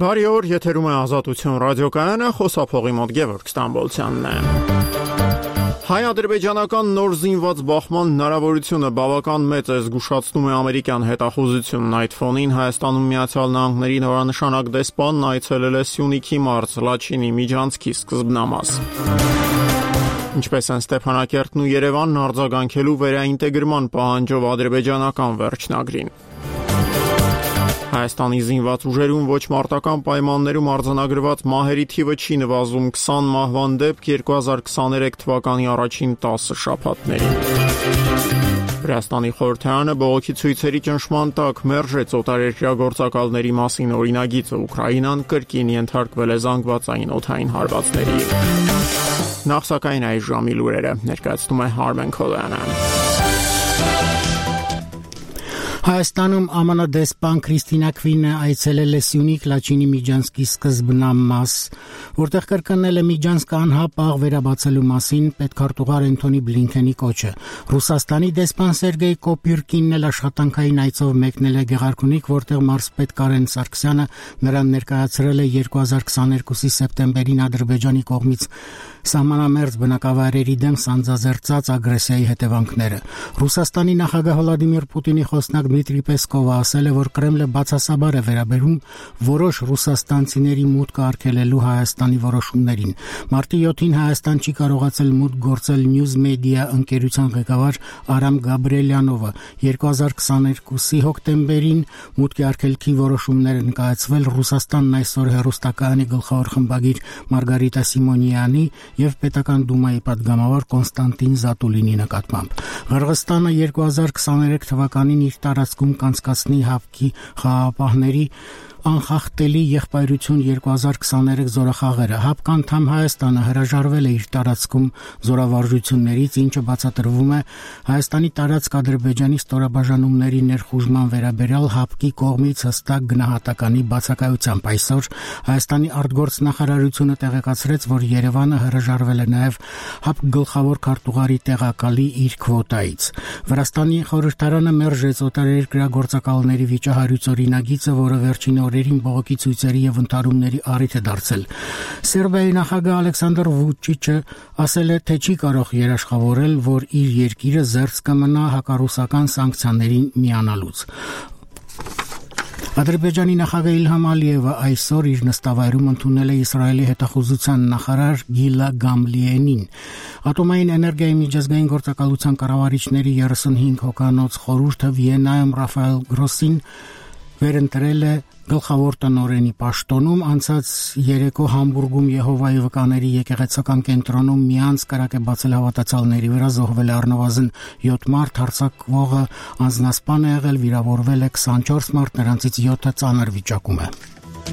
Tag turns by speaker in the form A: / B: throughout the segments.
A: Բարի օր, եթերում է Ազատություն ռադիոկայանը, խոսափողի մոտ Գևորգ Ստամբոլցյանն է։ Հայ-ադրբեջանական նոր զինված բախման հնարավորությունը բավական մեծ է, զգուշացնում է ամերիկյան հետախուզությունն։ Այդ ֆոնին Հայաստանում Միացյալ Նահանգների նորանշանակ դեսպանն այցելել է Սյունիքի մարզ, Լաչինի, Միջանցքի սկզբնամաս։ Ինչպես են Ստեփանակերտն ու Երևանն արձագանքելու վերաինտեգրման պահանջով ադրբեջանական վերջնագրին։ Հայաստանի զինված ուժերում ոչ մարտական պայմաններում արձանագրված մահերի թիվը չի նվազում, 20 մահվան դեպք 2023 թվականի առաջին 10 շաբաթներին։ Վրաստանի խորհրդարանը բողոքի ցույցերի ճնշման տակ մերժեց օտարերկրյա գործակալների մասին օրինագիծը, Ուկրաինան կրկին ենթարկվել է զանգվածային օդային հարվածների։ Նախ սակայն այս ժամի լուրերը ներկայացնում է Հարմեն Քոլյանը։
B: Հայաստանում ԱՄՆ դեսպան Քրիստինա Քվինը այցելել է Սյունիք, Լաչինի, Միջանցքի սկզբնամաս, որտեղ կրկնել է Միջանցքը անհապաղ վերաբացելու մասին պետքարտուղար Անթոնի Բլինքենի կոչը։ Ռուսաստանի դեսպան Սերգեյ Կոպյուրկինն էլ աշխատանքային այցով մեկնել է Գեղարքունիք, որտեղ մարզպետ Կարեն Սարգսյանը նրան ներկայացրել է 2022-ի սեպտեմբերին Ադրբեջանի կողմից սահմանամերձ բնակավայրերի դեմ սանձազերծած ագրեսիայի հետևանքները։ Ռուսաստանի նախագահ Վլադիմիր Պուտինի խոսնակ Դմիտրի Պեսկովը ասել է, որ Կրեմլը բացասաբար է վերաբերում որոշ ռուսաստանցիների մուտքը արգելելու Հայաստանի որոշումներին։ Մարտի 7-ին Հայաստան չի կարողացել մուտք գործել News Media ընկերության ղեկավար Արամ Գաբրիելյանովը։ 2022-ի հոկտեմբերին մուտքի արգելքի որոշումները նկատվել Ռուսաստանն այսօր հեռուստակայանի գլխավոր խմբագիր Մարգարիտա Սիմոնյանի եւ պետական դումայի պատգամավոր Կոնստանտին Զատուլինի նկատմամբ։ Ղրղստանը 2023 թվականին իր տարածքում կանցկացնի ՀԱՊԿ-ի խաղաղապահների անխախտելի եղբայրություն 2023 զորախաղերը։ ՀԱՊԿ անդամ Հայաստանը հրաժարվել է իր տարածքում զորավարժություններից, ինչը բացատրվում է Հայաստանի տարածք Ադրբեջանի ստորաբաժանումների ներխուժման վերաբերյալ ՀԱՊԿ-ի կողմից հստակ գնահատականի բացակայությամբ։ Այսօր Հայաստանի արտգործնախարարությունը տեղեկացրեց, որ Երևանը հրաժարվել է նաև ՀԱՊԿ գլխավոր քարտուղարի տեղակալի իր քվոտայից։ Վրաստանի խորհրդարանը մերժեց օտարերկրյա գործակալների վիճահարույց օրինագիծը, որը վերջին օրերին բողոքի ցույցերի եւ ընդհարումների առիթ է դարձել։ Սերբիայի նախագահ Ալեքսանդր Վուչիչը ասել է, թե չի կարող երաշխավորել, որ իր երկիրը զերծ կմնա հակառուսական սանկցիաներին միանալուց։ Ադրբեջանի նախագահ Իլհամ Ալիևը այսօր իր նստավայրում ընդունել է Իսրայելի հետախուզության նախարար Գիլա Գամլիենին։ Ատոմային էներգիայի միջազգային գործակալության կառավարիչների 35 հոկանոց խորհուրդը Վիեննայում Ռաֆայել Գրոսին վերընտրել է գլխավոր տնօրենի պաշտոնում։ Անցած երեկո Համբուրգում Եհովայի վկաների եկեղեցական կենտրոնում մի անց կրակ է բացել հավատացյալների վրա, զոհվել է առնվազն 7 մարդ, հարձակվողը անձնասպան է եղել, վիրավորվել է 24 մարդ, նրանցից 7-ը ծանր վիճակում է։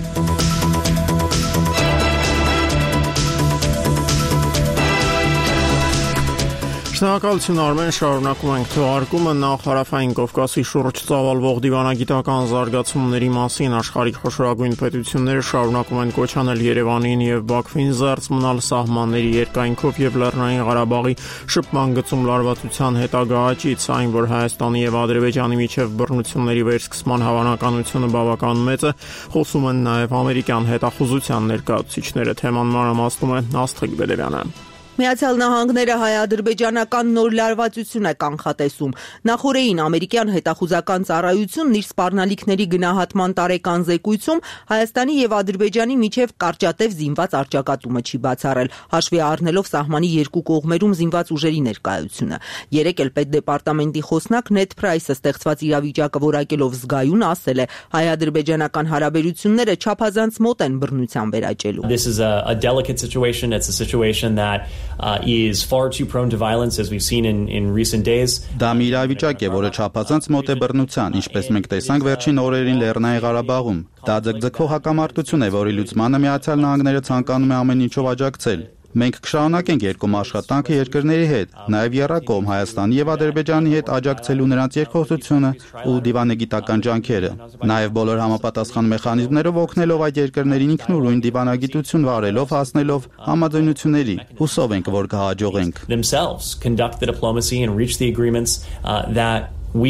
A: Շնորհակալություն Արմեն, շարունակում ենք թողարկումը։ Նախ Հարավային Կովկասի շուրջ ծավալվող դիվանագիտական զարգացումների մասին աշխարհի խոշորագույն պետությունները շարունակում են կոչ անել Երևանին եւ Բաքվին զերծ մնալ սահմանների երկայնքով եւ Լեռնային Ղարաբաղի շփման գծում լարվածության հետագա աճից, այն որ Հայաստանի եւ Ադրբեջանի միջև բռնությունների վերսկսման հավանականությունը բավական մեծ է, խոսում են նաեւ ամերիկյան հետախուզության ներկայացուցիչները։ Թեման մանրամասնում է Աստղիկ Բեդևյանը։
C: Միացյալ Նահանգները հայ-ադրբեջանական նոր լարվածություն է կանխատեսում։ Նախորդին ամերիկյան հետախուզական ծառայությունն իր սպառնալիքների գնահատման տարեկան զեկույցում Հայաստանի եւ Ադրբեջանի միջև կարճատև զինված առճակատումը չի բացառել, հաշվի առնելով սահմանի երկու կողմերում զինված ուժերի ներկայությունը։ Երեկ էլ պետդեպարտամենտի խոսնակ Նեդ Փրայսը ստեղծված իրավիճակը որակելով զգայուն ասել է, հայ-ադրբեջանական հարաբերությունները չափազանց մոտ են բռնության վերաճելու։
D: This is a delicate situation. It's a situation that is far too prone to violence as we've seen in recent days.
E: Դա մի իրավիճակ է, որը չափազանց մոտ է բռնության, ինչպես մենք տեսանք վերջին օրերին Լեռնային Ղարաբաղում։ Դա ձգձգող հակամարտություն է, որի լուծմանը Միացյալ Նահանգները ցանկանում է ամեն ինչով աջակցել։ Մենք կշարունակենք երկում աշխատանքը երկրների հետ, նաև եռակողմ Հայաստանի եւ Ադրբեջանի հետ աջակցելու նրանց երկխոսությունը ու դիվանագիտական ջանքերը, նաև բոլոր համապատասխան մեխանիզմներով օգնելով այդ երկրներին ինքնուրույն դիվանագիտություն վարելով հասնելով համաձայնությունների։ Հուսով ենք, որ կհաջողենք։
D: Themselves conduct the diplomacy and reach the agreements that we hope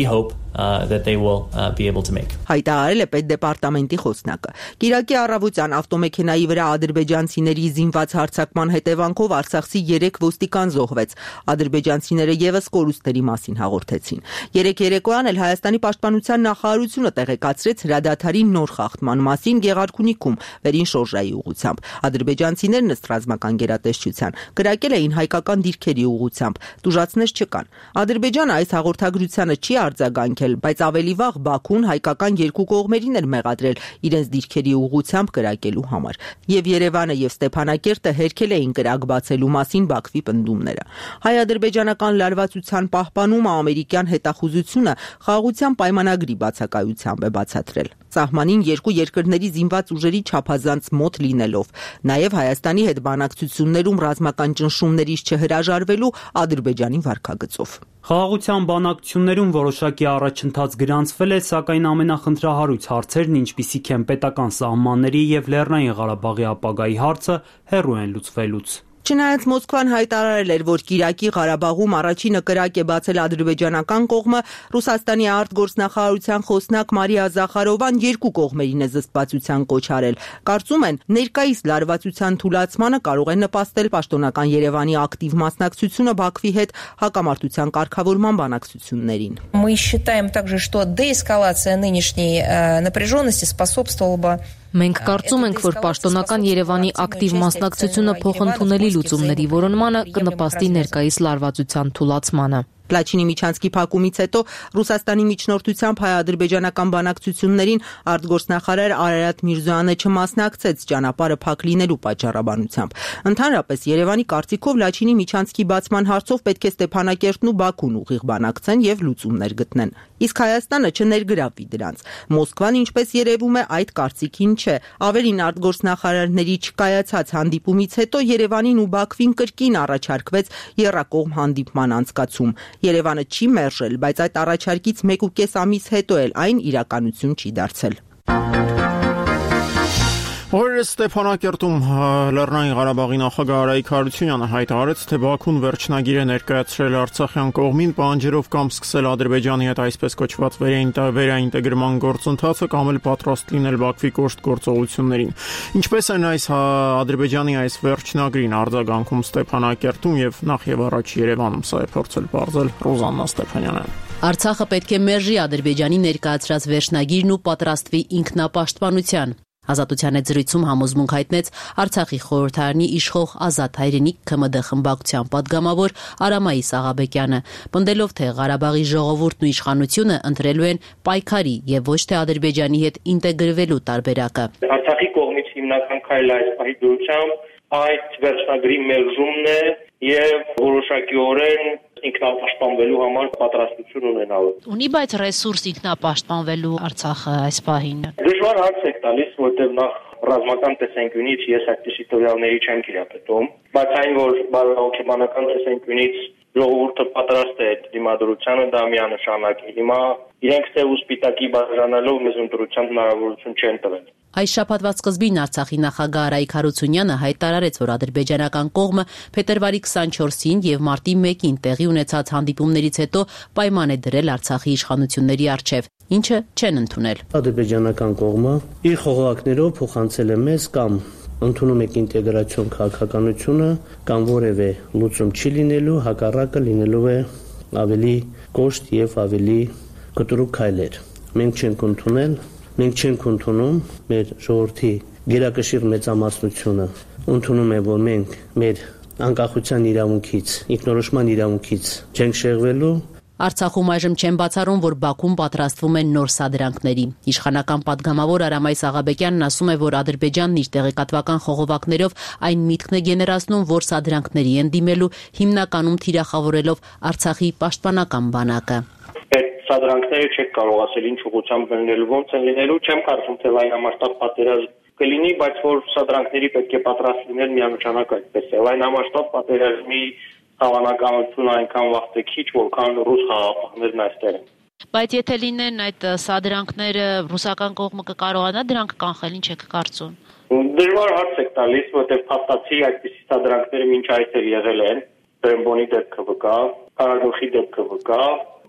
D: that they will be able to make.
C: Հայտարարել է պետդեպարտամենտի խոսնակը։ Կիրակի առավոտյան ավտոմեքենայի վրա ադրբեջանցիների զինված հարձակման հետևանքով Արցախի 3 ոստիկան զոհվեց։ Ադրբեջանցիները եւս կորուստների մասին հաղորդեցին։ Երեկ երեկոյան էլ Հայաստանի պաշտպանության նախարարությունը տեղեկացրեց հրադադարի նոր խախտման մասին Գեղարքունիքում վերին շորժայի ուղղությամբ։ Ադրբեջանցիներն ըստ ռազմական գերատեսչության կրակել էին հայկական դիրքերի ուղղությամբ։ Տուժածներ չկան։ Ադրբեջանը այս հաղորդագրությանը չի արձագանքել, բայց ավելի վաղ Բաքուն հայկական երկու կողմերին էր մեղադրել իրենց դիրքերի ուղղությամբ կրակելու համար։ Եվ Երևանը եւ Ստեփանակերտը հերքել էին կրակ բացելու մասին Բաքվի պնդումները։ Հայ-ադրբեջանական լարվածության պահպանումը ամերիկյան հետախուզությունը խաղաղության պայմանագրի բացակայությամբ է բացատրել։ Սահմանին երկու երկրների զինված ուժերի չափազանց մոտ լինելով, նաև Հայաստանի հետ բանակցություններում ռազմական ճնշումներից չհրաժարվելու Ադրբեջանի վարքագծով։
F: Խաղաղության բանակցություններում որոշակի առաջընթաց գրանցվել է, սակայն ամենախնդրահարույց հարցերն, ինչպիսիք են պետական սահմանների եւ Լեռնային Ղարաբաղի ապագայի հարցը, հեռու են լուծվելուց։
C: Չնայած Մոսկվան հայտարարել էր, որ Կիրակի Ղարաբաղում առաջինը կրակ է բացել ադրբեջանական կողմը, Ռուսաստանի արտգործնախարարության խոսնակ Մարիա Զախարովան երկու կողմերին է զսպվածության կոչ արել։ Կարծում են, ներկայիս լարվածության թուլացմանը կարող է նպաստել պաշտոնական Երևանի ակտիվ մասնակցությունը Բաքվի հետ հակամարտության կարգավորման բանակցություններին։
G: Мы считаем также, что деэскалация нынешней напряженности способствовала бы
H: Մենք կարծում ենք, որ պաշտոնական Երևանի ակտիվ մասնակցությունը փոխընդունելի լուծումների որոնմանը կնպաստի ներկայիս լարվածության թուլացմանը։
C: Պլաչինի միջանցքի փակումից հետո Ռուսաստանի միջնորդությամբ հայ-ադրբեջանական բանակցություններին արտգործնախարար Արարատ Միրզոյանը չմասնակցեց ճանապարհը փակ լինելու պատճառաբանությամբ։ Ընդհանրապես Երևանի կարծիքով Լաչինի միջանցքի բացման հարցով պետք է Ստեփանակերտն ու Բաքուն ուղիղ բանակցեն եւ լուծումներ գտնեն։ Իսկ Հայաստանը չներգրավվի դրանց։ Մոսկվան, ինչպես երևում է, այդ կարծիքին չէ։ Ավելին արտգործնախարարների չկայացած հանդիպումից հետո Երևանին ու Բաքվին կրկին առաջարկվեց եռակողմ հանդիպման անցկացում։ Երևանը չի մերժել, բայց այդ առաջարկից 1.5 ամիս հետո էլ այն իրականություն չի դարձել։
A: Օրերս Ստեփանակերտում Լեռնային Ղարաբաղի նախագահ Արայիկ Հարությունյանը հայտարարեց, թե Բաքուն վերջնագիր է ներկայացրել Արցախյան կողմին, պահանջելով կամ սկսել Ադրբեջանի հետ այսպես կոչված վերաինտեգրման գործընթացը, կամ էլ պատրաստ լինել Բաքվի կոշտ գործողություններին։ Ինչպես են այս Ադրբեջանի այս վերջնագրին արձագանքում Ստեփանակերտում եւ նախ եւ առաջ Երևանում, սա է փորձել բարձել Ռոզաննա Ստեփանյանը։
H: Արցախը պետք է մերժի Ադրբեջանի ներկայացրած վերջնագիրն ու պատրաստվի ինքնապաշտպանության։ Ազատության հետ զրույցում համոզմունք հայտնեց Արցախի խորհրդարանի իշխող Ազատ հայրենիք ՔՄԴ խմբակցության падգամավոր Արամայիս Աղաբեկյանը, պնդելով, թե Ղարաբաղի ժողովուրդն ու իշխանությունը ընտրելու են պայքարի եւ ոչ թե Ադրբեջանի հետ ինտեգրվելու տարբերակը։
I: Արցախի կողմից հիմնական քայլը այս պահի դրությամբ այդ վերջնագրի մերժումն է եւ որոշակիորեն ինքնապաշտպանվելու համար պատրաստություն ունենալու։
H: Ունի բայց ռեսուրս ինքնապաշտպանվելու Արցախը այս պահին։
I: Դժվար հարց է տալիս, որտեղ նախ ռազմական տեսանկյունից ես այդպիսի տվյալների չեմ կիրապետում, բայց այն, որ բարոյական տեսանկյունից ժողովուրդը պատրաստ է այդ դիմադրությանը, դա միանշանակ է։ Հիմա իրենք թե սպիտակի բաժանելով մեզ ընտրության հնարավորություն չեն տվել։
H: Այս շաբաթվա սկզբին Արցախի նախագահ Արայիկ Հարությունյանը հայտարարեց, որ ադրբեջանական կողմը փետրվարի 24-ին եւ մարտի 1-ին տեղի ունեցած հանդիպումներից հետո պայման է դրել Արցախի իշխանությունների առջեւ, ինչը չեն ընդունել։
J: Ադրբեջանական կողմը իր խողովակներով փոխանցել է մեզ կամ ընդունում եք ինտեգրացիոն քաղաքականությունը, կամ որևէ լուծում չի լինելու, հակառակը լինելու է ավելի կոշտ եւ ավելի կտրուկ քայլեր։ Մենք չենք ընդունել, մենք չենք ընդունում մեր ժողովրդի գերակշիռ մեծամասնությունը ընդունում է, որ մենք մեր անկախության իրավունքից, ինքնորոշման իրավունքից չենք շեղվելու։
H: Արցախում այժմ չեն բացառում, որ Բաքուն պատրաստվում է նոր սադրանքների։ Իշխանական падգամավոր Արամայիս Աղաբեկյանն ասում է, որ Ադրբեջանն իր տեղեկատվական խողովակներով այն միտքն է գեներացնում, որ սադրանքների են դիմելու, հիմնականում թիրախավորելով Արցախի պաշտպանական բանակը։
I: Այդ սադրանքները չեք կարող ասել ինչ ուղղությամբ լինելու, ոնց են լինելու, չեմ կարծում, թե լայնամասշտաբ պատերազմ կլինի, բայց որ սադրանքների պետք է պատրաստ լինել միանշանակ այդպես է։ Լայնամասշտաբ պատերազմի հավանականությունը այնքան վաղ է քիչ, որքան ռուս խաղաղապահներն այստեղ են։
H: Բայց եթե լինեն այդ սադրանքները, ռուսական կողմը կկարողանա դրանք կանխել, ինչ եք կարծում։
I: Դժվար հարց եք տալիս, որտեղ փաստացի այդպիսի սադրանքները մինչ այսօր եղել են, Բրեմբոնի դեպքը վկա, Կարագլխի դեպքը վկա,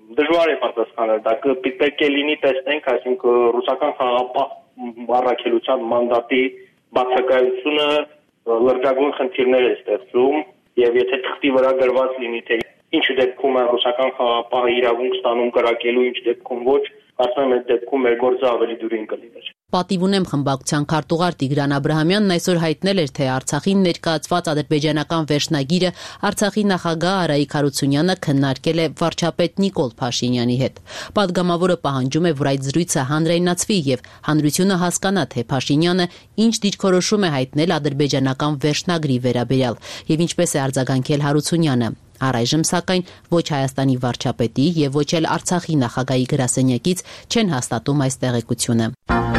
I: դժվար է պատասխանել, դա պետք է լինի տեսնենք, այսինքն ռուսական խաղաղապահ առաքելության մանդատի բացակայությունը լրջագույն խնդիրներ է ստեղծում եւ եթե թղթի վրա գրված լինի թե ինչ դեպքում է ռուսական խաղաղապահը իրավունք ստանում կրակելու, ինչ դեպքում ոչ, ասում եմ այդ դեպքում մեր գործը ավելի դյուրին կլիներ։
H: Պատիվ ունեմ խմբակցության քարտուղար Տիգրան Աբրահամյանն այսօր հայտնել էր, թե Արցախին ներկայացված ադրբեջանական վերջնագիրը Արցախի նախագահ Արայիկ Հարությունյանը քննարկել է վարչապետ Նիկոլ Փաշինյանի հետ։ Պատգամավորը պահանջում է, որ այդ զրույցը հանրայնացվի եւ հանրությունը հասկանա, թե Փաշինյանը ինչ դիրքորոշում է հայտնել ադրբեջանական վերջնագրի վերաբերյալ եւ ինչպես է արձագանքել Հարությունյանը։ Առայժմ սակայն ոչ Հայաստանի վարչապետի եւ ոչ էլ Արցախի նախագահի գրասենյակից չեն հաստատում այս տեղեկությունը։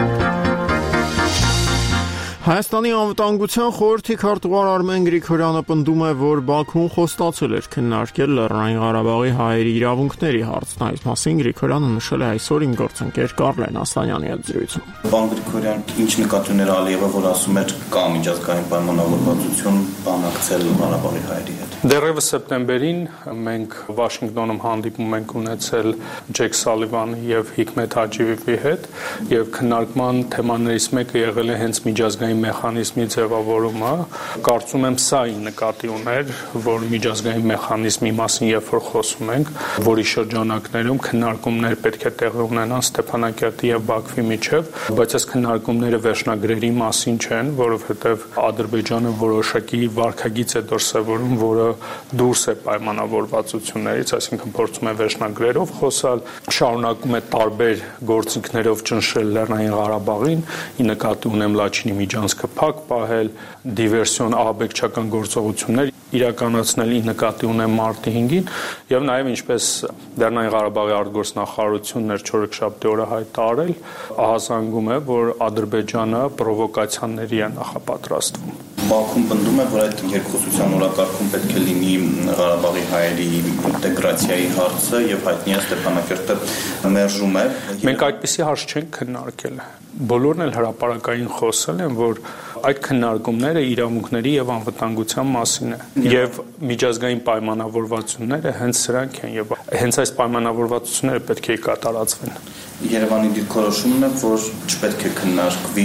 A: Հայաստանի անվտանգության խորհրդի քարտուղար Արմեն Գրիգորյանը պնդում է, որ Բաքուն խոստացել էր քննարկել Լեռնային Ղարաբաղի հայերի իրավունքների հարցն։ Այս մասին Գրիգորյանը նշել է այսօր իմ գործընկեր Կարլեն Աստանյանի հետ զրույցում։
K: Պարոն Գրիգորյան, ինչ նկատի ուներ Ալիևը, որ ասում էր կա միջազգային պայմանավորվածություն բանակցել Ղարաբաղի հայերի հետ։
L: Դեռևս սեպտեմբերին մենք Վաշինգտոնում հանդիպում ենք ունեցել Ջեք Սալիվանի եւ Հիկմետ Հաջիևի հետ եւ քննարկման թեմաներից մեկը եղել է հենց միջազգային մեխանիզմի ձևավորումը։ Կարծում եմ սա նկատի ուներ, որ միջազգային մեխանիզմի մասին երբ որ խոսում ենք, որի շրջանակներում քննարկումներ պետք է տեղի ունենան Ստեփանակերտի եւ Բաքվի միջեւ, բայց այս քննարկումները վերջնագրերի մասին չեն, որովհետեւ Ադրբեջանը որոշակի վարքագիծ է դրսևորում, որը դուրս է պայմանավորվածություններից, այսինքն փորձում է վերջնագրերով խոսալ, շարունակում է տարբեր գործիքներով ճնշել Լեռնային Ղարաբաղին, ի նկատի ունեմ Լաչինի միջանցքը փակ պահել, դիվերսիոն ահաբեկչական գործողություններ իրականացնել, ի նկատի ունեմ մարտի 5-ին եւ նաեւ ինչպես Լեռնային Ղարաբաղի արտգործնախարարությունն էր չորեքշաբթի օրը հայտարարել, ահազանգում է, որ Ադրբեջանը պրովոկացիաների է նախապատրաստվում։
K: Բաքուն պնդում է, որ այդ երկխոսության օրակարգում պետք է լինի Ղարաբաղի հայերի ինտեգրացիայի հարցը եւ հայտնի է Ստեփանակերտը մերժում է։
L: Մենք այդպիսի հարց չենք քննարկել։ Բոլորն էլ հրապարակային խոսել են, որ այդ քննարկումները իրավունքների եւ անվտանգության մասին է եւ միջազգային պայմանավորվածությունները հենց սրանք են եւ հենց այս պայմանավորվածությունները պետք է կատարածվեն։
K: Երևանի դիրքորոշումն է, որ չպետք է քննարկվի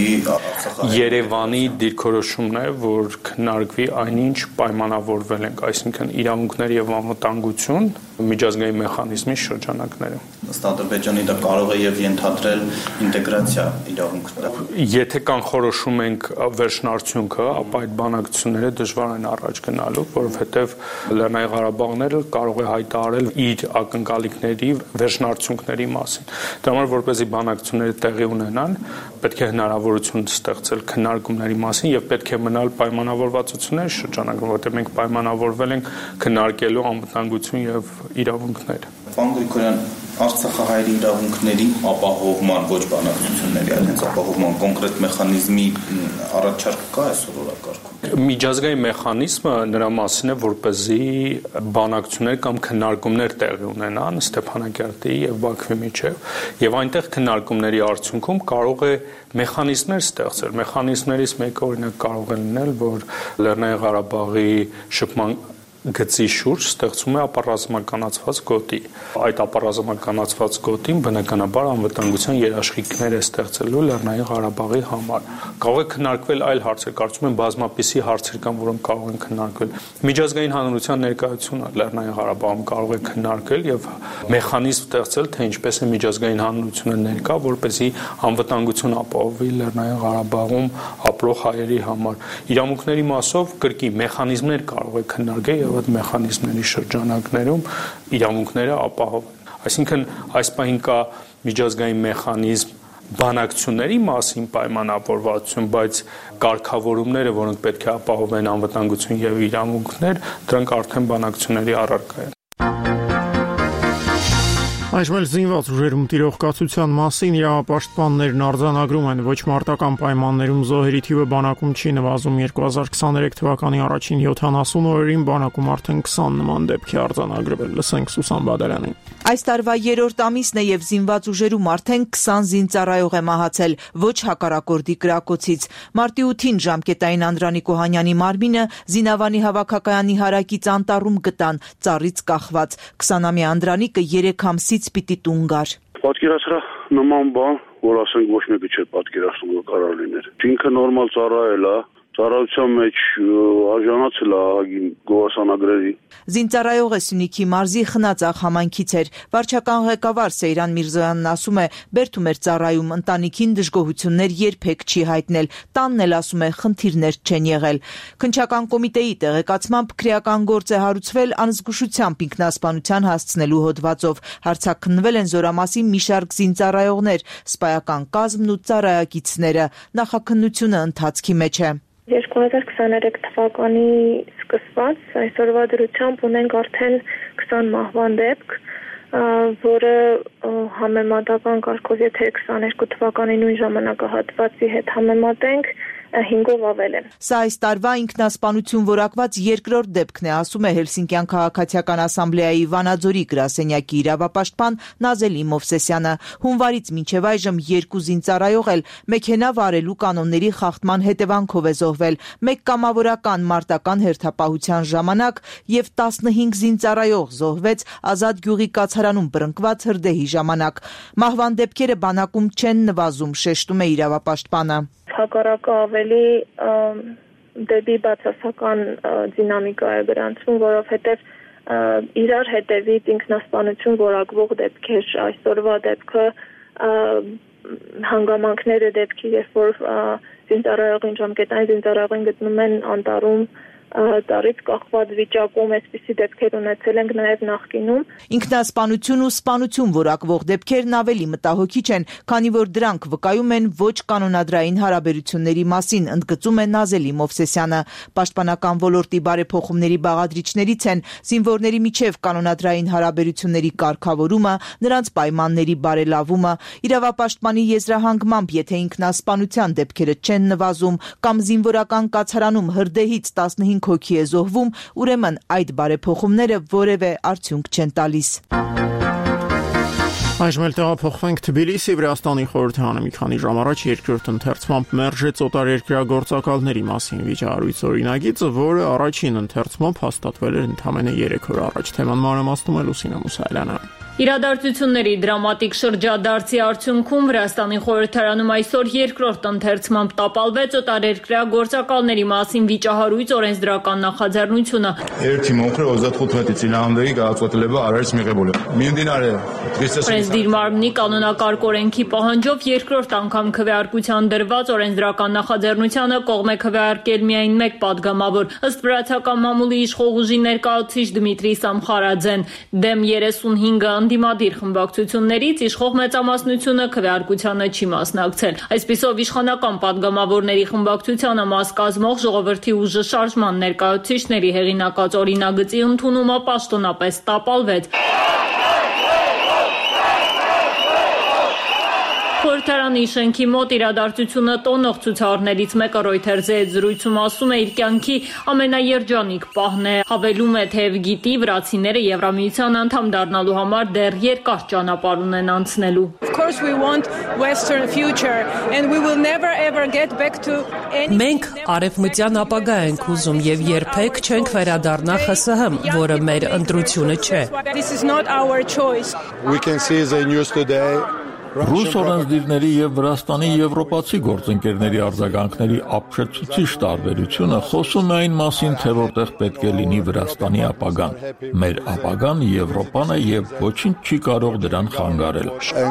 L: Երևանի դիրքորոշումն է, որ քննարկվի այնինչ պայմանավորվել ենք, այսինքն իրավունքներ եւ անվտանգություն միջազգային մեխանիզմի շրջանակներում։
K: Ըստ Ադրբեջանի դա կարող է եւ ենթադրել ինտեգրացիա իրավունքներ։
L: Եթե կանխորոշում ենք վերջնարդյունքը, ապա այդ բանակցությունները դժվար են առաջ գնալու, որովհետեւ Լեռնային Ղարաբաղները կարող է հայտարարել իր ակնկալիքների վերջնարդյունքների մասին։ Դա համար որպեսզի բանակցությունները տեղի ունենան, պետք է հնարավորություն ստեղծել քննարկումների մասին եւ պետք է մնալ պայմանավորվածությունների շրջանակում, որտեղ մենք պայմանավորվել ենք քննարկելու անվտանգություն եւ իրավունքներ։
K: Պարոն Գրիգորյան, Արցախահայերի իրավունքների ապահովման ոչ բանակցությունների, այլ հենց ապահովման կոնկրետ մեխանիզմի առաջարկ կա այսօր օրակարգում։
L: Միջազգային մեխանիզմը նրա մասին է, որպեսզի բանակցություններ կամ քննարկումներ տեղի ունենան Ստեփանակերտի եւ Բաքվի միջեւ, եւ այնտեղ քննարկումների արդյունքում կարող է մեխանիզմներ ստեղծել։ Մեխանիզմներից մեկը օրինակ կարող է լինել, որ Լեռնային Ղարաբաղի շփման գծի շուրջ ստեղծում է ապառազմականացված գոտի։ Այդ ապառազմականացված գոտին բնականաբար անվտանգության երաշխիքներ է ստեղծելու Լեռնային Ղարաբաղի համար։ Կարող է քննարկվել այլ հարցեր, կարծում եմ բազմապիսի հարցեր կան, որոնք կարող են քննարկվել։ Միջազգային հանրության ներկայությունը Լեռնային Ղարաբաղում կարող է քննարկել եւ մեխանիզմ ստեղծել, թե ինչպես է միջազգային հանրությունը ներկա, որպեսզի անվտանգություն ապահովի Լեռնային Ղարաբաղում ապրող հայերի համար։ Իրավունքների մասով կրկին մեխանիզմներ կարող է քննարկել եւ այդ մեխանիզմների շրջանակներում իրավունքները ապահովեն։ Այսինքն այս պահին կա միջազգային մեխանիզմ բանակցությունների մասին պայմանավորվածություն, բայց կարգավորումները, որոնք պետք է ապահովեն անվտանգություն եւ իրավունքներ, դրանք արդեն բանակցությունների առարկա են։
A: Այժմ էլ զինված ուժերում տիրող կացության մասին իրավապաշտպաններն արձանագրում են, ոչ մարտական պայմաններում զոհերի թիվը բանակում չի նվազում։ 2023 թվականի առաջին 70 օրերին բանակում արդեն 20 նման դեպք է արձանագրվել։ Լսենք Սուսան Բադալյանին։
M: Այս տարվա 3-րդ ամիսն է եւ զինված ուժերում արդեն 20 զինծառայող է մահացել, ոչ հակառակորդի կրակոցից։ Մարտի 8-ին ժամկետային Անդրանիկ Օհանյանի մարմինը Զինավանի հավաքակայանի հարակից անտառում գտան, ծառից կախված։ 20-ամյա Անդրանիկը 3 ամսից պիտի տուն գար։
N: Պատկերացրա նման բան, որ ասենք ոչ մեկը չէ պատկերացնում, որ կարող լիներ։ Ինքը նորմալ ծառայել է, ծառայության մեջ արժանացել է ահագին գովասանագրերի։
M: Զինծառայողը Սյունիքի մարզի Խնածախ համայնքից էր։ Վարչական ղեկավար Սեյրան Միրզոյանն ասում է, Բերդում էր ծառայում, ընտանիքին դժգոհություններ երբեք չի հայտնել, տանն էլ ասում է խնդիրներ չեն եղել։ Քննչական կոմիտեի տեղեկացմամբ քրեական գործ է հարուցվել անզգուշությամբ ինքնասպանության հասցնելու հոդվածով։ Հարցաքննվել են Զորամասի մի շարք զինծառայողներ, սպայական կազմն ու ծառայակիցները։ Նախաքննությունը ընթացքի մեջ է։
O: 2023 թվականի սկսված այսօրվա դրությամբ ունենք արդեն 20 մահվան դեպք, որը համեմատական կարգով, եթե 22 թվականի նույն ժամանակահատվածի հետ համեմատենք, 5-ով ավել է։
M: Սա այս տարվա ինքնասպանություն որակված երկրորդ դեպքն է, ասում է Հելսինկյան քաղաքացիական ասամբլեայի Վանաձորի գրասենյակի իրավապաշտպան Նազելի Մովսեսյանը։ Հունվարից մինչև այժմ 2 զինծառայող էլ մեքենա վարելու կանոնների խախտման հետևանքով է զոհվել, 1 կամավորական մարտական հերթապահության ժամանակ եւ 15 զինծառայող զոհվեց Ազատ գյուղի կացարանում բռնկված հրդեհի ժամանակ։ Մահվան դեպքերը բանակում չեն նվազում, շեշտում է իրավապաշտպանը։
O: Հակառակը ավելի դեպի բացասական դինամիկա է գրանցվում, որովհետև իրար հետևից ինքնասպանություն որակվող դեպքեր, այսօրվա դեպքը հանգամանքները դեպքի, երբ որ զինծառայողին ժամկետային զինծառայողին գտնում են անտառում ծառից կախված վիճակում, այսպիսի դեպքեր ունեցել ենք նաև նախկինում։
M: Ինքնասպանություն ու սպանություն որակվող դեպքերն ավելի մտահոգիչ են, քանի որ դրանք վկայում են ոչ կանոնադրային հարաբերությունների մասին, ընդգծում է Նազելի Մովսեսյանը։ Պաշտպանական ոլորտի բարեփոխումների բաղադրիչներից են զինվորների միջև կանոնադրային հարաբերությունների կարգավորումը, նրանց պայմանների բարելավումը։ Իրավապաշտպանի եզրահանգմամբ, եթե ինքնասպանության դեպքերը չեն նվազում կամ զինվորական կացարանում հրդեհից 15 հոգի է զոհվում, ուրեմն այդ բարեփոխումները որևէ արդյունք չեն տալիս։
A: Այժմ էլ տեղափոխվենք Թբիլիսի, Վրաստանի խորհրդարանը մի քանի ժամ առաջ երկրորդ ընթերցմամբ մերժեց օտարերկրյա գործակալների մասին վիճահարույց օրինագիծը, որը առաջին ընթերցմամբ հաստատվել էր ընդամենը 3 օր առաջ։ Թեման մանրամասնում է Լուսինա Մուսայելյանը։
P: Իրադարձությունների դրամատիկ շրջադարձի արդյունքում Վրաստանի խորհրդարանում այսօր երկրորդ ընթերցմամբ տապալվեց օտարերկրյա գործակալների մասին վիճահարույց օրենսդրական նախաձեռնությունը։ Պրեզիդենտ Մարմնի կանոնակարգ օրենքի պահանջով երկրորդ անգամ քվեարկության դրված օրենսդրական նախաձեռնությանը կողմ է քվեարկել միայն 1 падգամավոր։ Ըստ վրացական մամուլի իշխող ուժի ներկայացուցիչ Դմիտրի Սամխարաձեն, դեմ 35 անդիմադիր խմբակցություններից իշխող մեծամասնությունը քվեարկությանը չի մասնակցել։ Այսպիսով իշխանական падգամավորների խմբակցությանը մաս կազմող ժողովրդի ուժը շարժման ներկայացուցիչների հեղինակած օրինագծի ընդունումը պաշտոնապես տապալվեց։ Խորհրդարանի շենքի մոտ իրադարձությունը տոնող ցուցարարներից մեկը Reuters-ի հետ զրույցում ասում է իր կյանքի ամենաերջանիկ պահն է, հավելում է, թեև գիտի վրացիները Եվրամիության անդամ դառնալու համար դեռ երկար ճանապարհ ունեն անցնելու։
Q: Մենք արևմտյան ապագա ենք ուզում եւ երբեք չենք վերադառնա ԽՍՀՄ, որը մեր ընտրությունը չէ։
R: Ռուս օրենսդիրների եւ Վրաստանի եվրոպացի գործընկերների արձագանքների ապշեցուցիչ տարբերությունը խոսում է այն մասին, թե որտեղ պետք է լինի Վրաստանի ապագան։ Մեր ապագան Եվրոպան է եւ ոչինչ չի կարող դրան խանգարել։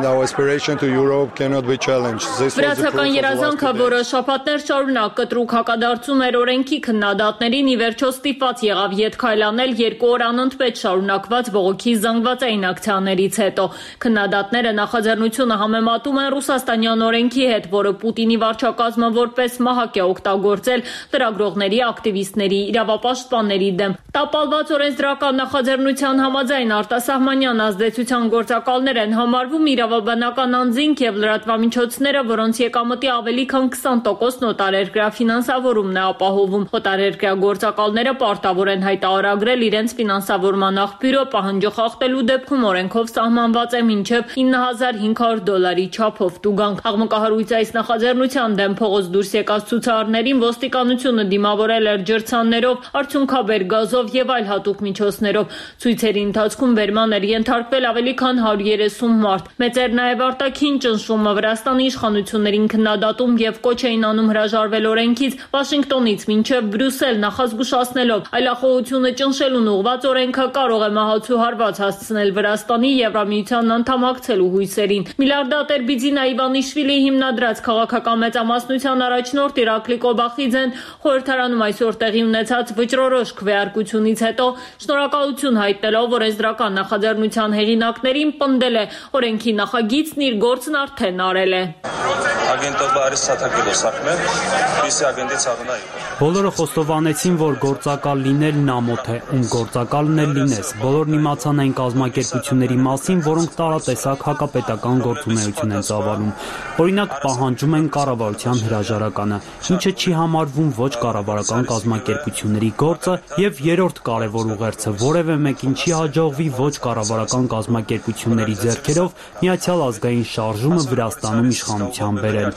P: Վրացական երազանքը, որը շաբաթներ շարունակ կտրուկ հակադարձում էր օրենքի քննադատներին, ի վերջո ստիպված եղավ ետ քայլանել 2 օր անընդմեջ շարունակված բողոքի զանգվածային ակցիաներից հետո։ Քննադատները նախաձեռնությունը հեղափոխությունը համեմատում են ռուսաստանյան օրենքի հետ, որը Պուտինի վարչակազմը որպես մահակ է օգտագործել լրագրողների, ակտիվիստների, իրավապաշտպանների դեմ։ Տապալված օրենսդրական նախաձեռնության համաձայն արտասահմանյան ազդեցության գործակալներ են համարվում իրավաբանական անձինք եւ լրատվամիջոցները, որոնց եկամտի ավելի քան 20% օտարերկրյա ֆինանսավորումն է ապահովում։ Օտարերկրյա գործակալները պարտավոր են հայտարարել իրենց ֆինանսավորման աղբյուրը, պահանջը խախտելու դեպքում օրենքով սահմանված է մինչև $9,500 չափով տուգանք։ Աղմկահարույց այս նախաձեռնության դեմ փողոց դուրս եկած ցուցարարներին ոստիկանությունը դիմավորել էր ջրցաններով, արդյունքաբեր գազով եւ այլ հատուկ միջոցներով։ Ցույցերի ընթացքում վերման էր ենթարկվել ավելի քան 130 մարդ։ Մեծ էր նաեւ արտաքին ճնշումը Վրաստանի իշխանություններին քննադատում եւ կոչ էին անում հրաժարվել օրենքից Վաշինգտոնից մինչև Բրյուսել, նախազգուշացնելով այլախոհությունը ճնշելուն ուղղված օրենքը կարող է մահացու հարված հասցնել Վրաստանի Եվրամիության անդամակցելու հույսերին։ Միլիարդատեր Բիձինա Իվանիշվիլիի հիմնադրած քաղաքական մեծամասնության առաջնորդ Իրակլի Կոբախիձեն խորհրդարանում այսօր տեղի ունեցած վճռորոշ քվեարկությունից հետո շնորհակալություն հայտնելով օրենսդրական նախաձեռնության հեղինակներին պնդել է օրենքի նախագիծն իր գործն արդեն արել է։
F: Բոլորը խոստովանեցին, որ գործակալ լինելն ամոթ է, ում գործակալն էլ լինես։ Բոլորն իմացան այն կազմակերպությունների մասին, որոնք տարատեսակ հակապետական գործունեություն են ծավալում։ Օրինակ, պահանջում են կառավարության հրաժարականը, ինչը չի համարվում ոչ կառավարական կազմակերպությունների գործը, եւ երրորդ կարևոր ուղերձը որևէ մեկին չի հաջողվի ոչ կառավարական կազմակերպությունների ձեռքերով Միացյալ ազգային շարժումը Վրաստանում իշխանության բերել։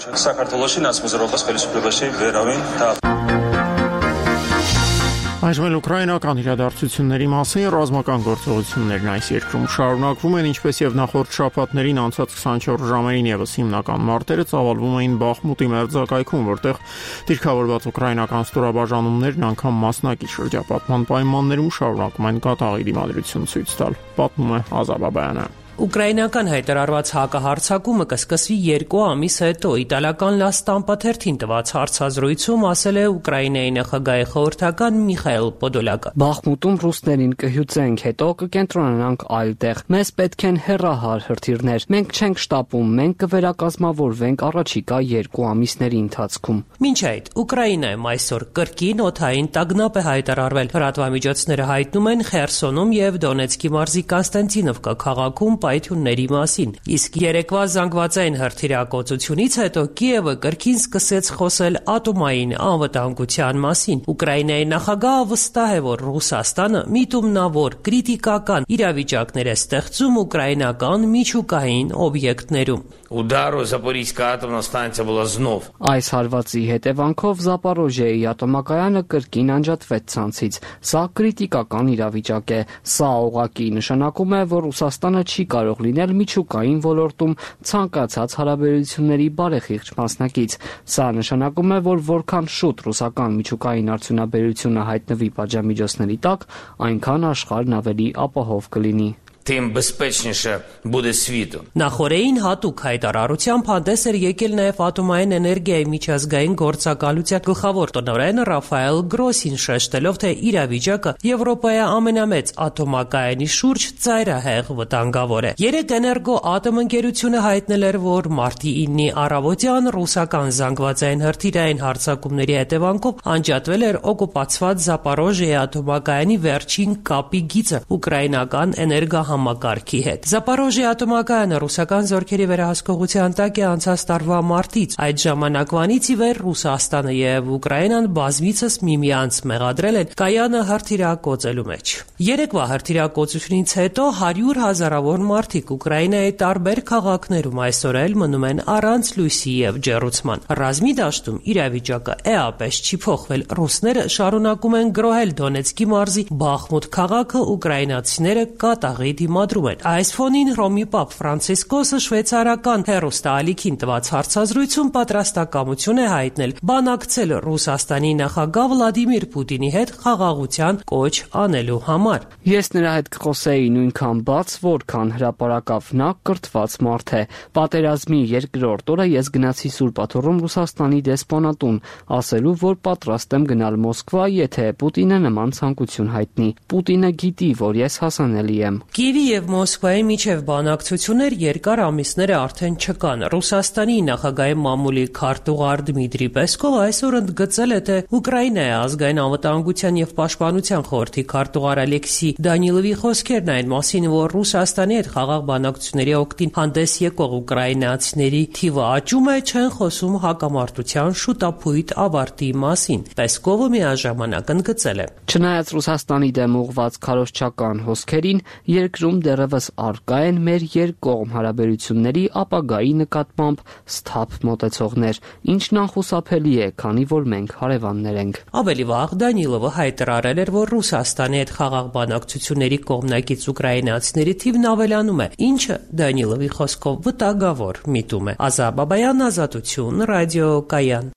A: Այժմ ուկրաինական իրադարձությունների մասին ռազմական գործողություններն այս երկրում շարունակվում են, ինչպես եւ նախորդ շաբաթներին անցած 24 ժամերին եւս հիմնական մարտերը ծավալվում էին Բախմուտի մերձակայքում, որտեղ դիրքավորված ուկրաինական ստորաբաժանումներն անգամ մասնակի շրջապատման պայմաններում շարունակում են կատաղի դիմադրություն ցույց տալ, պատմում է Ազա Բաբայանը։
Q: Ուկրաինական հայտարարված հակահարձակումը կսկսվի 2 ամիս հետո։ Իտալական Լա Ստամպա թերթին տված հարցազրույցում ասել է Ուկրաինայի նախագահի խորհրդական Միխայել Պոդոլյակը։
S: Բախմուտում ռուսներին կհյուծենք, հետո կկենտրոնանանք այլ տեղ։ Մեզ պետք են հեռահար հրթիռներ։ Մենք չենք շտապում, մենք կվերակազմավորվենք առաջիկա 2 ամիսների ընթացքում։
Q: Մինչ այդ Ուկրաինայում այսօր կրկին օդային տագնապ է հայտարարվել։ Լրատվամիջոցները հայտնում են Խերսոնում եւ Դոնեցկի մարզի Կոստանտինովկա քաղաքում պայթյունների մասին։ Իսկ երեկվա զանգվածային հրթիռակոծությունից հետո Կիևը կրկին սկսեց խոսել ատոմային անվտանգության մասին։ Ուկրաինայի նախագահը վստահ է, որ Ռուսաստանը միտումնավոր կրիտիկական իրավիճակներ է ստեղծում ուկրաինական միջուկային օբյեկտներում։
T: Удару Запорізька атомна станція була знов։
S: Այս հարվածի հետևանքով Զապորոժիայի ատոմակայանը կրկին անջատվեց ցանցից։ Սա կրիտիկական իրավիճակ է։ Սա ուղղակի նշանակում է, որ Ռուսաստանը չի կարող լինել միջուկային ոլորտում ցանկացած հարաբերությունների բարեխիղճ մասնակից։ Սա նշանակում է, որ որքան շուտ ռուսական միջուկային արդյունաբերությունը հայտնվի պատժամիջոցների տակ, այնքան աշխարհն ավելի ապահով կլինի։
T: Тим безпечніше буде світу։
Q: Նախորդին հատուկ հայտարարությամբ հանդես էր եկել նաև ատոմային էներգիայի միջազգային գործակալության գլխավոր տնօրեն Ռաֆայել Գրոսին, շեշտելով, թե իրավիճակը Եվրոպայի ամենամեծ ատոմակայանի շուրջ ծայրահեղ վտանգավոր է։ Երեկ Էներգոատոմ ընկերությունը հայտնել էր, որ մարտի 9-ի առավոտյան ռուսական զանգվածային հրթիռային հարձակումների հետևանքով անջատվել էր օկուպացված Զապորոժիայի ատոմակայանի վերջին կապի գիծը ուկրաինական համակարգի հետ։ Զապորոժիայի ատոմակայանը ռուսական զորքերի վերահսկողության տակ է անցած տարվա մարտից։ Այդ ժամանակվանից ի վեր Ռուսաստանը եւ Ուկրաինան բազմիցս միմյանց մեղադրել են կայանը հրթիռակոծելու մեջ։ Երեկվա հրթիռակոծությունից հետո 100,000-ավոր մարդիկ Ուկրաինայի տարբեր քաղաքներում այսօր էլ մնում են առանց լույսի եւ ջեռուցման։ Ռազմի դաշտում իրավիճակը էապես չի փոխվել։ Ռուսները շարունակում են գրոհել Դոնեցկի մարզի Բախմուտ քաղաքը, ուկրաինացիները կատաղի դիմադրում են։ Այս ֆոնին Հռոմի Պապ Ֆրանցիսկոսը շվեյցարական հեռուստաալիքին տված հարցազրույցում պատրաստակամություն է հայտնել բանակցել Ռուսաստանի նախագահ Վլադիմիր Պուտինի հետ խաղաղության կոչ անելու համար։
S: Ես նրա հետ կխոսեի նույնքան բաց, որքան հրապարակավ։ Նա կրթված մարդ է։ Պատերազմի երկրորդ օրը ես գնացի Սուրբ Աթոռում Ռուսաստանի դեսպանատուն, ասելու, որ պատրաստ եմ գնալ Մոսկվա, եթե Պուտինը նման ցանկություն հայտնի։ Պուտինը գիտի, որ ես հասանելի եմ։
Q: Կիևի եւ Մոսկվայի միջև բանակցություններ երկար ամիսներ արդեն չկան։ Ռուսաստանի նախագահի մամուլի քարտուղար Դմիտրի Պեսկովը այսօր ընդգծել է, թե Ուկրաինայի ազգային անվտանգության եւ պաշտպանության խորհրդի քարտուղար Ալեքսի Դանիլովի խոսքերն այն մասին, որ Ռուսաստանի հետ խաղաղ բանակցությունների օգտին հանդես եկող ուկրաինացիների թիվը աճում է, չեն խոսում հակամարտության շուտապույտ ավարտի մասին։ Պեսկովը միաժամանակ ընդգծել է.
S: Չնայած Ռուսաստանի դեմ ուղղված քարոզչական հոսքերին, երկրում դեռևս առկա են մեր երկկողմ հարաբերությունների ապագայի նկատմամբ սթափ մոտեցողներ, ինչն անխուսափելի է, քանի որ մենք հարևաններ ենք։
Q: Ավելի վաղ Դանիլովը հայտարարել էր, որ Ռուսաստանի հետ խաղաղ բանակցությունների կողմնակից ուկրաինացիների թիվն ավելանում է, ինչը Դանիլովի խոսքով վտանգավոր միտում է։ Ազատ Բաբայան, Ազատություն, ռադիոկայան։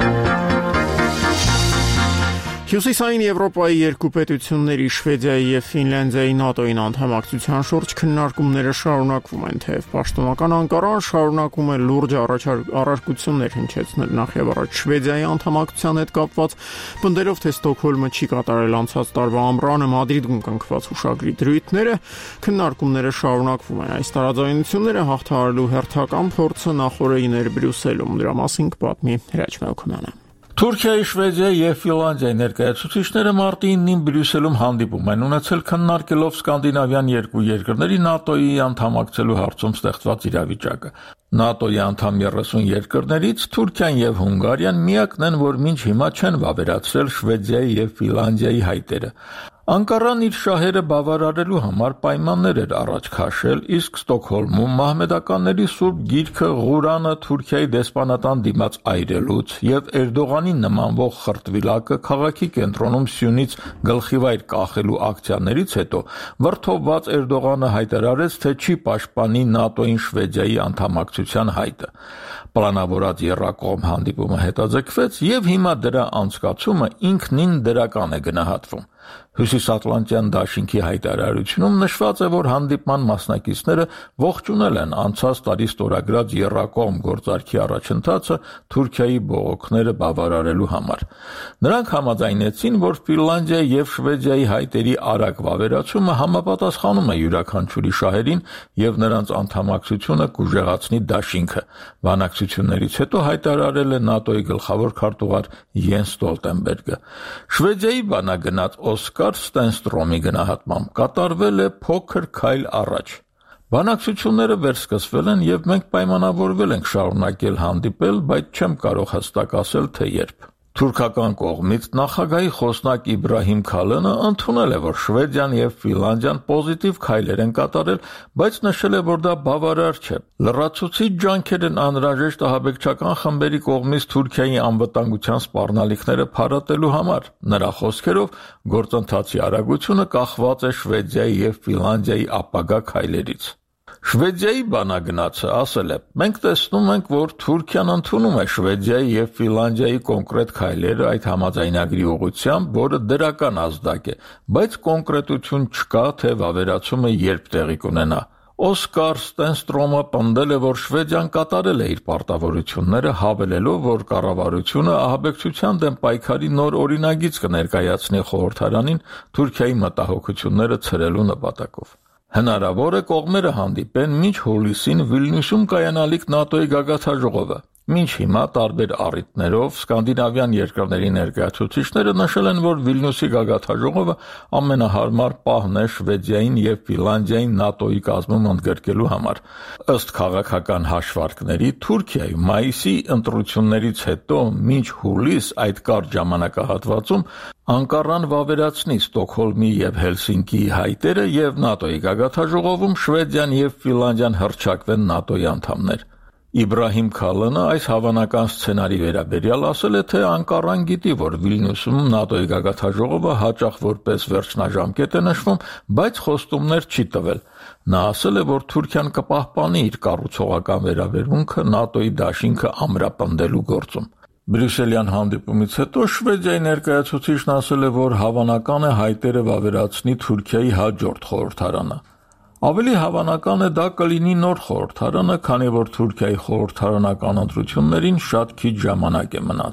A: Հյուսիսային Եվրոպայի երկու պետությունների Շվեդիայի եւ Ֆինլանդիայի ՆԱՏՕ-ին անդամակցության շուրջ քննարկումները շարունակվում են, թեև պաշտոնական Անկարան շարունակում է լուրջ առարկություններ հնչեցնել նախ եւ առաջ Շվեդիայի անդամակցության հետ կապված, պնդելով, թե Ստոկհոլմը չի կատարել անցած տարվա ամռանը Մադրիդում կնքված հուշագրի դրույթները, քննարկումները շարունակվում են։ Այս տարաձայնությունները հաղթահարելու հերթական փորձը նախորդին էր Բրյուսելում, դրա մասին կպատմի Հրաչ Մելքոմյանը։
R: Թուրքիայի, Շվեդիայի եւ Ֆինլանդիայի ներկայացուցիչները մարտի 9-ին Բրյուսելում հանդիպում են ունեցել քննարկելով սկանդինավյան երկու երկրների ՆԱՏՕ-ի անդամակցելու հարցում ստեղծված իրավիճակը։ ՆԱՏՕ-ի անդամ 30 երկրներից Թուրքիան եւ Հունգարիան միակն են, որ մինչ հիմա չեն վավերացրել Շվեդիայի եւ Ֆինլանդիայի հայտերը։ Անկարան իր շահերը բավարարելու համար պայմաններ էր առաջ քաշել, իսկ Ստոկհոլմում մահմեդականների սուրբ գիրքը Ղուրանը Թուրքիայի դեսպանատան դիմաց այրելուց եւ Էրդողանի նմանվող խրտվիլակը քաղաքի կենտրոնում սյունից գլխիվայր կախելու ակցիաներից հետո վրդովված Էրդողանը հայտարարեց, թե չի պաշտպանի ՆԱՏՕ-ին Շվեդիայի անդամակցության հայտը։ Պլանավորած եռակողմ հանդիպումը հետաձգվեց եւ հիմա դրա անցկացումը ինքնին դրական է գնահատվում։ Հյուսիսատլանտյան դաշինքի հայտարարությունում նշված է, որ հանդիպման մասնակիցները ողջունել են անցած տարի ստորագրած եռակողմ գործարքի առաջընթացը Թուրքիայի բողոքները բավարարելու համար։ Նրանք համաձայնեցին, որ Ֆինլանդիայի եւ Շվեդիայի հայտերի արագ վավերացումը համապատասխանում է յուրաքանչյուրի շահերին եւ նրանց անդամակցությունը կուժեղացնի դաշինքը։ Բանակցություններից հետո հայտարարել է ՆԱՏՕ-ի գլխավոր քարտուղար Յենս Ստոլտենբերգը։ Շվեդիայի բանագնաց Օսկար Ստենստրոմի գնահատմամբ կատարվել է փոքր քայլ առաջ։ Բանակցությունները վերսկսվել են եւ մենք պայմանավորվել ենք շարունակել հանդիպել, բայց չեմ կարող հստակ ասել, թե երբ։ Թուրքական կողմից նախագահի խոսնակ Իբրահիմ Քալենը ընդունել է, որ Շվեդիան եւ Ֆինլանդիան պոզիտիվ քայլեր են կատարել, բայց նշել է, որ դա բավարար չէ։ Լրացուցիչ ջանքեր են անհրաժեշտ ահաբեկչական խմբերի կողմից Թուրքիայի անվտանգության սպառնալիքները փարատելու համար։ Նրա խոսքերով գործընթացի արագությունը կախված է Շվեդիայի եւ Ֆինլանդիայի ապագա քայլերից։ Շվեդիայի բանագնացը ասել է. «Մենք տեսնում ենք, որ Թուրքիան ընդունում է Շվեդիայի եւ Ֆինլանդիայի կոնկրետ քայլերը այդ համաձայնագրի ուղղությամբ, որը դրական ազդակ է, բայց կոնկրետություն չկա, թե վավերացումը երբ տեղի կունենա»։ Օսկար Ստենստրոմը պնդել է, որ Շվեդիան կատարել է իր պարտավորությունները, հավելելով, որ կառավարությունը ահաբեկչության դեմ պայքարի նոր օրինագիծ կներկայացնի խորհրդարանին Թուրքիայի մտահոգությունները ցրելու նպատակով։ Հնարավոր է կողմերը հանդիպեն մինչ հուլիսին Վիլնյուսում կայանալիք ՆԱՏՕ-ի գագաթնաժողովը։ Մինչ հիմա տարբեր առիթներով սկանդինավյան երկրների ներկայացուցիչները նշել են, որ Վիլնյուսի գագաթնաժողովը ամենահարմար պահն է Շվեդիային եւ Ֆինլանդիային ՆԱՏՕ-ի կազմում ընդգրկելու համար։ Ըստ քաղաքական հաշվարկների Թուրքիայի մայիսի ընտրություններից հետո մինչ հուլիս այդ կարճ ժամանակահատվածում Անկարան վավերացնի Ստոկհոլմի եւ Հելսինկիի հայտերը եւ ՆԱՏՕ-ի գագաթնաժողովում Շվեդիան եւ Ֆինլանդիան հռչակվեն ՆԱՏՕ-ի անդամներ։ Իբրահիմ Քալենը այս հավանական սցենարի վերաբերյալ ասել է, թե Անկարան գիտի, որ Վիլնյուսում ՆԱՏՕ-ի գագաթնաժողովը հաճախ որպես վերջնաժամկետ է նշվում, բայց խոստումներ չի տվել։ Նա ասել է, որ Թուրքիան կպահպանի իր կառուցողական վերաբերմունքը ՆԱՏՕ-ի դաշինքը ամրապնդելու գործում։ Բրյուսելյան հանդիպումից հետո Շվեդիայի ներկայացուցիչն ասել է, որ հավանական է հայտերը վավերացնի Թուրքիայի հաջորդ խորհրդարանը։ Ավելի հավանական է դա կլինի նոր խորհրդարանը, քանի որ Թուրքիայի խորհրդարանական ընտրություններին շատ քիչ ժամանակ է մնացել։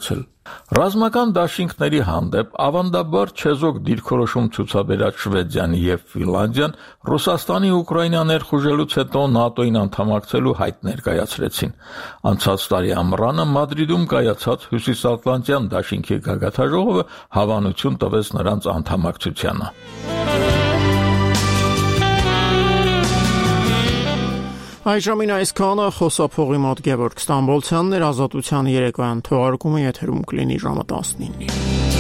R: Ռազմական դաշինքների հանդեպ ավանդաբար չեզոք դիրքորոշում ցուցաբերած Շվեդիան եւ Ֆինլանդիան Ռուսաստանի Ուկրաինա ներխուժելուց հետո ՆԱՏՕ-ին անդամակցելու հայտ ներկայացրեցին։ Անցած տարի ամռանը Մադրիդում կայացած Հյուսիսատլանտյան դաշինքի գագաթաժողովը հավանություն տվեց նրանց անդամակցությանը։
A: Այժմին այսքանը խոսափողի մոտ Գևորգ Ստամբոլցյանն էր, Ազատության երեկոյան թողարկումը եթերում կլինի ժամը 19-ին։